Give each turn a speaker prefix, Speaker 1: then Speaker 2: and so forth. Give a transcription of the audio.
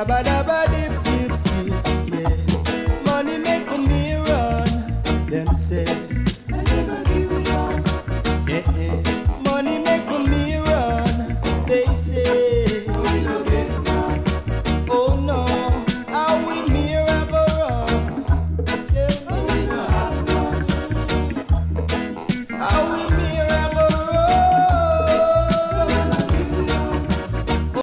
Speaker 1: Shabba dabba dip, skip, skip, yeah. Money make me run. Them say